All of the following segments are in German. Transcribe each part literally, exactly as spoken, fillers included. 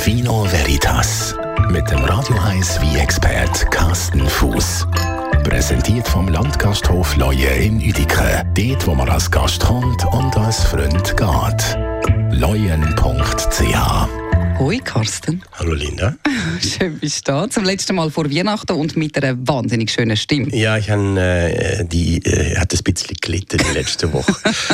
Vino Veritas mit dem Radio eins Wein-Expert Carsten Fuß. Präsentiert vom Landgasthof Leue in Uedike. Dort, wo man als Gast kommt und als Freund geht. leuen punkt c h. Hoi Carsten. Hallo Linda. Schön bist du da. Zum letzten Mal vor Weihnachten und mit einer wahnsinnig schönen Stimme. Ja, ich habe äh, die äh, hat ein bisschen gelitten die letzte Woche.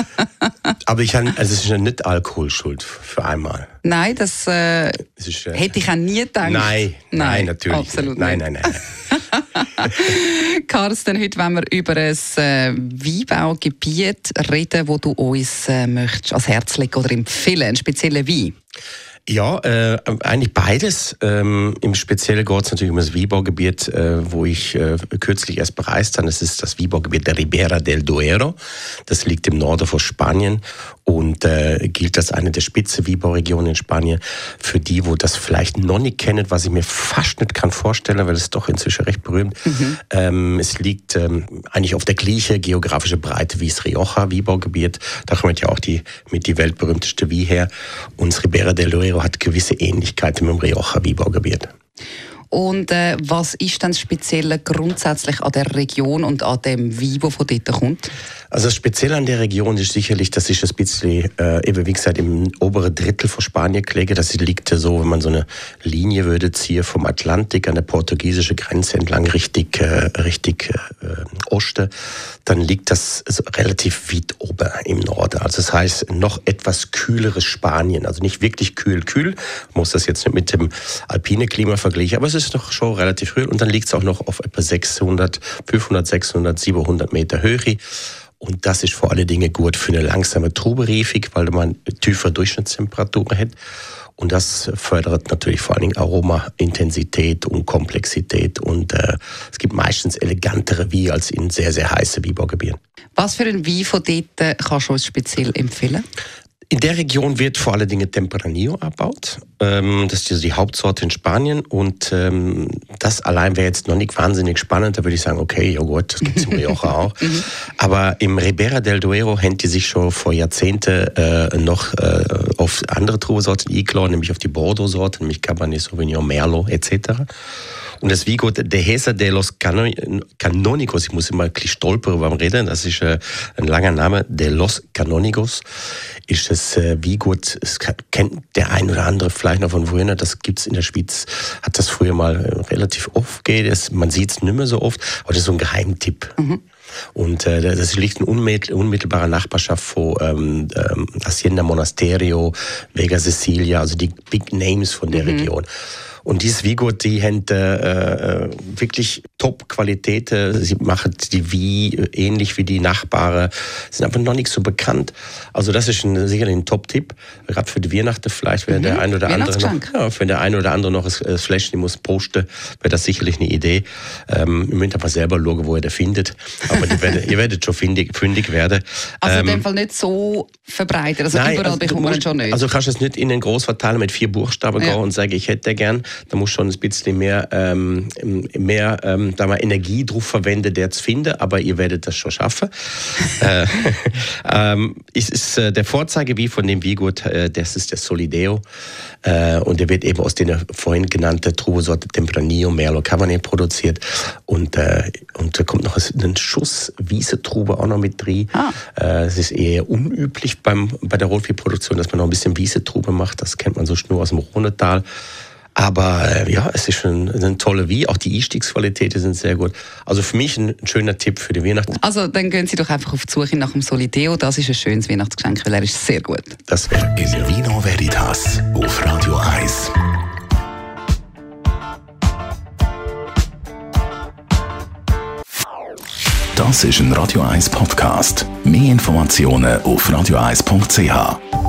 Aber ich habe, also es ist ja nicht Alkoholschuld für einmal. Nein, das äh, ist, äh, hätte ich auch nie gedacht. Nein, nein, nein natürlich absolut nicht. Nein, nicht. nein, nein. Carsten, heute wollen wir über ein äh, Weinbaugebiet reden, wo du uns äh, möchtest ans Herz legen oder empfehlen, einen speziellen Wein. Ja, äh, eigentlich beides. Ähm, Im Speziellen geht es natürlich um das Weinbaugebiet, äh, wo ich äh, kürzlich erst bereist habe. Das ist das Weinbaugebiet der Ribera del Duero. Das liegt im Norden von Spanien und äh, gilt als eine der Spitze-Weinbauregionen in Spanien. Für die, wo das vielleicht noch nicht kennen, was ich mir fast nicht kann vorstellen, weil es doch inzwischen recht berühmt. Mhm. Ähm, es liegt ähm, eigentlich auf der gleichen geografischen Breite wie das Rioja Weinbaugebiet. Da kommt ja auch die mit die weltberühmteste Wein her. Und das Ribera del Duero hat gewisse Ähnlichkeiten mit dem Rioja Weinbaugebiet. Und äh, was ist denn das Spezielle grundsätzlich an der Region und an dem Wein, der von dort kommt? Also das Spezielle an der Region ist sicherlich, das ist ein bisschen, äh, eben wie gesagt, im oberen Drittel von Spanien gelegen. Das liegt so, wenn man so eine Linie würde ziehen vom Atlantik an der portugiesischen Grenze entlang richtig, äh, richtig äh, Osten, dann liegt das so relativ weit oben im Norden. Also das heißt, noch etwas kühleres Spanien. Also nicht wirklich kühl, kühl. Man muss das jetzt nicht mit dem alpinen Klima vergleichen, aber es ist noch schon relativ kühl. Und dann liegt es auch noch auf etwa sechshundert, fünfhundert, sechshundert, siebenhundert Meter Höhe. Und das ist vor allen Dingen gut für eine langsame Trubereifung, weil man tiefere Durchschnittstemperaturen hat. Und das fördert natürlich vor allen Dingen Aroma, Intensität und Komplexität. Und äh, es gibt meistens elegantere Weine als in sehr, sehr heißen Weinbaugebieten. Was für einen Wein von dort kannst du uns speziell empfehlen? In der Region wird vor allen Dingen Tempranillo abgebaut. Ähm, das ist die Hauptsorte in Spanien. Und ähm, das allein wäre jetzt noch nicht wahnsinnig spannend. Da würde ich sagen, okay, ja gut, das gibt es im Rioja auch. Aber im Ribera del Duero haben die sich schon vor Jahrzehnten äh, noch äh, auf andere Trubesorten eingeladen, nämlich auf die Bordeaux-Sorten, nämlich Cabernet Sauvignon, Merlot et cetera. Und das Weingut Dehesa de los Canónigos, ich muss immer ein bisschen stolpern beim Reden, das ist äh, ein langer Name, de los Canónigos, ist das äh, Weingut, das kennt der ein oder andere vielleicht noch von wohin, das gibt's in der Schweiz, hat das früher mal äh, relativ oft gegeben, man sieht es nicht mehr so oft, aber das ist so ein Geheimtipp. Mhm. Und äh, das liegt in unmittelbarer Nachbarschaft von ähm, ähm, Hacienda Monasterio, Vega Sicilia, also die Big Names von der mhm. Region. Und dieses Weingut, die haben äh, wirklich Top-Qualität. Sie machen die Wein ähnlich wie die Nachbarn, sind aber noch nicht so bekannt. Also das ist ein, sicherlich ein Top-Tipp. Gerade für die Weihnachten vielleicht, wenn mhm. der ein oder andere noch, ja, wenn der ein oder andere noch ein Fläschchen muss posten, wäre das sicherlich eine Idee. Ähm, ihr müsst einfach selber schauen, wo ihr das findet. Aber ihr werdet, ihr werdet schon fündig, fündig werden. Also in ähm, dem Fall nicht so verbreitet. Also nein, überall also bekommt man schon nicht. Also kannst du es nicht in den Großverteiler mit vier Buchstaben ja. gehen und sagen, ich hätte den gern. Da muss schon ein bisschen mehr, ähm, mehr ähm, da mal Energie drauf verwenden, der zu finden, aber ihr werdet das schon schaffen. äh, ähm, es ist äh, der Vorzeigewein von dem Weingut, äh, das ist der Solideo äh, und der wird eben aus den vorhin genannten Trubesorten Tempranillo, Merlot, Cabernet produziert und, äh, und da kommt noch ein Schuss Wiesentrube auch noch mit drin. Ah. Äh, es ist eher unüblich beim, bei der Rotweinproduktion, dass man noch ein bisschen Wiesentrube macht, das kennt man so nur aus dem Rhonetal. Aber äh, ja, es ist schon eine tolle Wein. Auch die Einstiegsqualitäten sind sehr gut. Also für mich ein, ein schöner Tipp für die Weihnachten. Also dann gehen Sie doch einfach auf die Suche nach dem Solideo. Das ist ein schönes Weihnachtsgeschenk, weil er ist sehr gut. Das wäre in Vino Veritas auf Radio eins. Das ist ein Radio eins Podcast. Mehr Informationen auf radio eins punkt c h.